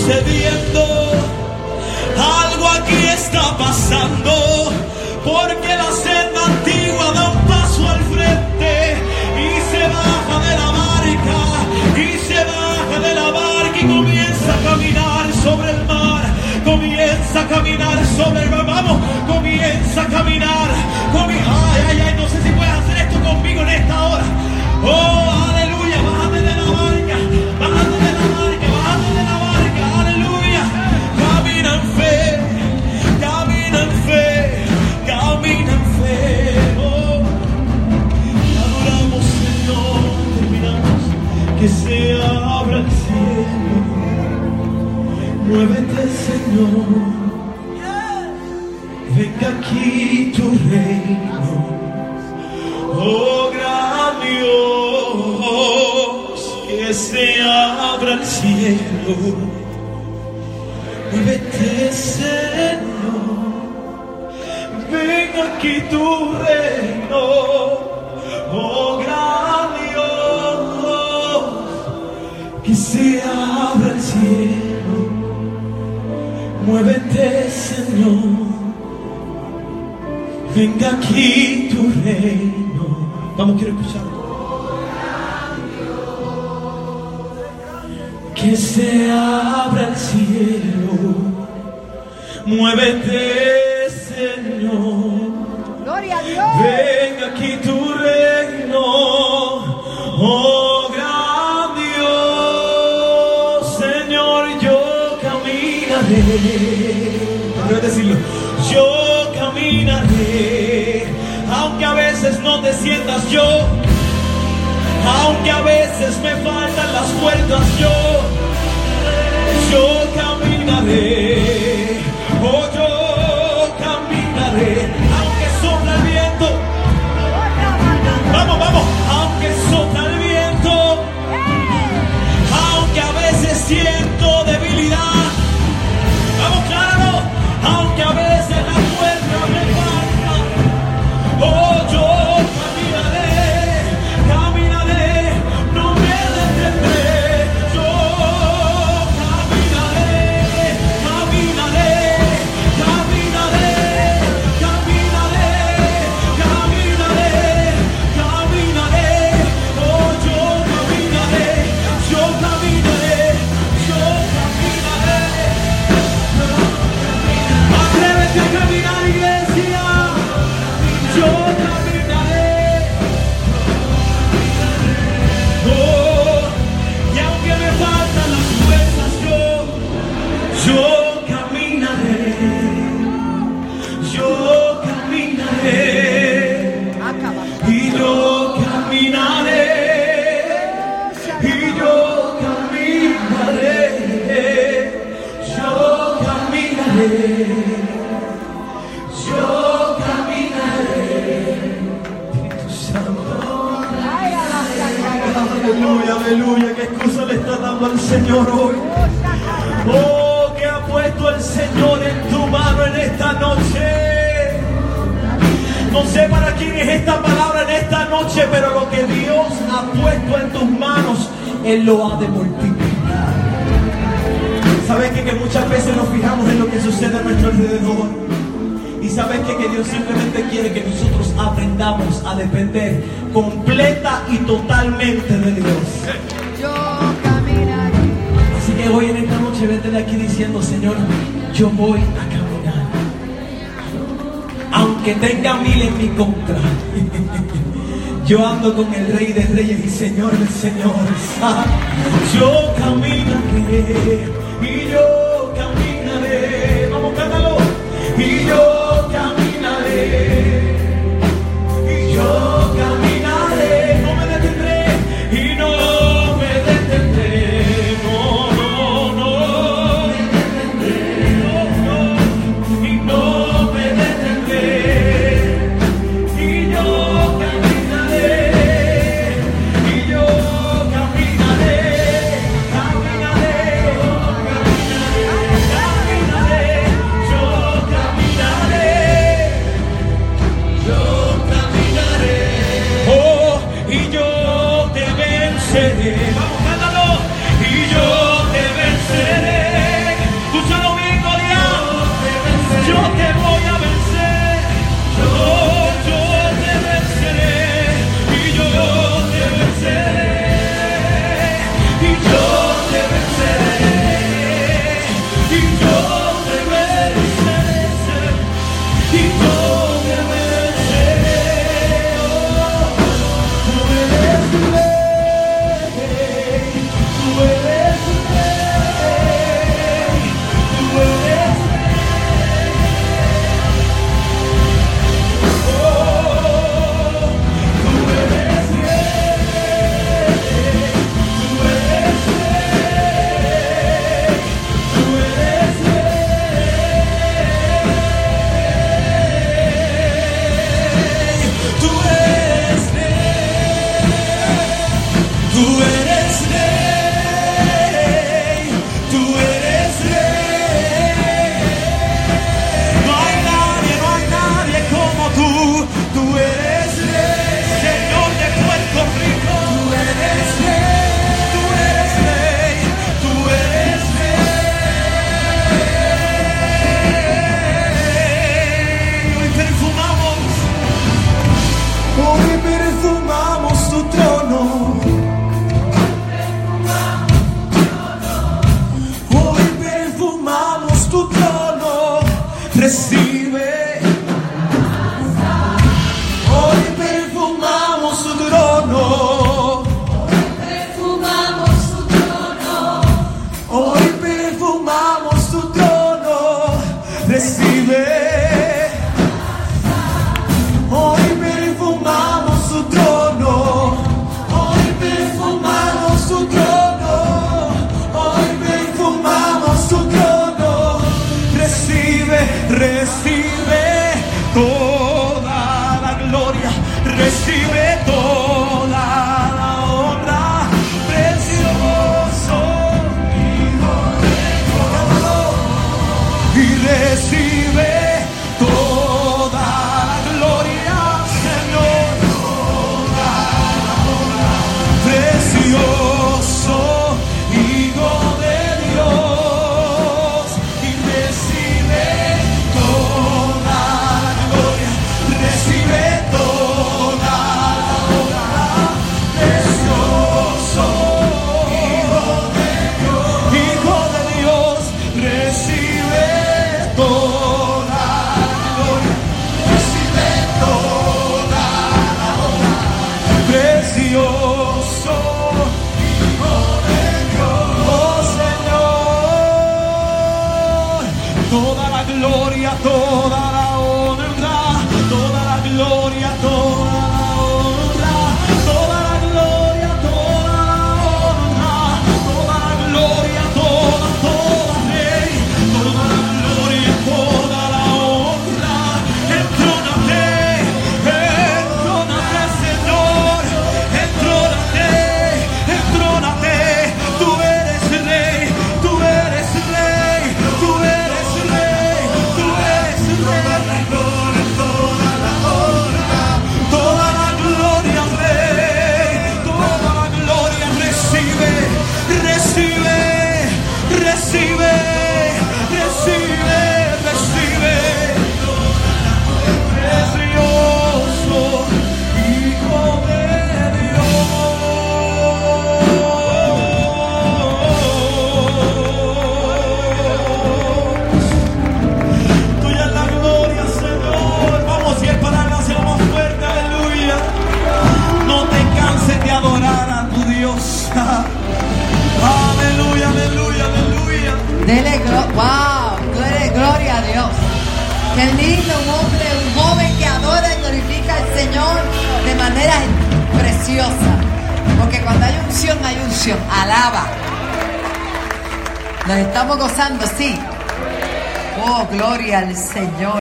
sucediendo, algo aquí está pasando, porque la senda antigua da un paso al frente y se baja de la barca, y se baja de la barca y comienza a caminar sobre el mar, comienza a caminar sobre el mar, vamos, comienza a caminar, ay, no sé si puedes hacer esto conmigo en esta hora. Oh, aleluya, bájate de la barca, bájate de la barca, bájate de la barca, aleluya. Camina en fe, camina en fe, camina en fe. Oh, te adoramos, Señor, terminamos. Que se abra el cielo, muévete, Señor, venga aquí tu reino. Oh, gran Dios, que se abra el cielo, muévete, Señor, ven aquí tu reino. Oh, gran Dios, que se abra el cielo, muévete, Señor, venga aquí tu reino. Vamos, quiero escucharlo. Que se abra el cielo, muévete, Señor. Gloria a Dios. Venga aquí tu reino, oh gran Dios. Señor, yo caminaré. Voy a decirlo. Yo caminaré, aunque a veces no te sientas yo, aunque a veces me faltan las fuerzas, yo caminaré, oh yo caminaré, aunque sopla el viento, vamos, vamos, aunque sopla el viento, aunque a veces siento debilidad, vamos, claro, aunque a veces la fuerza me falta, oh yo caminaré, caminaré, no me detendré, yo caminaré, caminaré, caminaré, caminaré, caminaré, caminaré, oh yo caminaré, yo caminaré, yo caminaré. Atrévete a caminar, iglesia. Yo caminaré. Oh, y aunque me faltan las fuerzas, yo caminaré. Yo caminaré. Y yo caminaré. Y yo caminaré. Yo caminaré. Yo caminaré, Espíritu Santo. Aleluya, aleluya. ¿Qué excusa le está dando al Señor hoy? Oh, que ha puesto el Señor en tu mano en esta noche. No sé para quién es esta palabra en esta noche, pero lo que Dios ha puesto en tus manos, Él lo ha de multiplicar. ¿Sabes que muchas veces nos fijamos en lo que sucede a nuestro alrededor? Y sabes que Dios simplemente quiere que nosotros aprendamos a depender completa y totalmente de Dios. Yo caminaré. Así que hoy en esta noche vete de aquí diciendo: Señor, yo voy a caminar, aunque tenga 1000 en mi contra. Yo ando con el Rey de Reyes y Señor de Señores. Yo caminaré y yo caminaré. Vamos, cántalo. Y yo caminaré, y yo caminaré, no me detendré, y no me detendré, no, y no me detendré, y yo caminaré, y yo caminaré, caminaré, yo caminaré. Oh, y yo te venceré. Vamos, cántalo. Y yo te venceré. toda la honra, toda la gloria, toda la honra, toda la gloria, toda la honra, toda la gloria, toda rey, toda la gloria, toda la honra. Entrónate, Señor, entrónate, entrónate. Tú eres rey, tú eres rey, tú eres rey, tú eres rey. Toda la gloria, rey, toda la gloria. Recibe, recibe, recibe, recibe, recibe. Precioso Hijo de Dios. Tuya es la gloria, Señor. Vamos, y para la más fuerte, aleluya. No te canses de adorar a tu Dios. Aleluya, aleluya, aleluya. Dele gloria a Dios. Qué lindo un hombre, un joven que adora y glorifica al Señor de manera preciosa. Porque cuando hay unción, hay unción. Alaba. Nos estamos gozando, sí. Oh, gloria al Señor.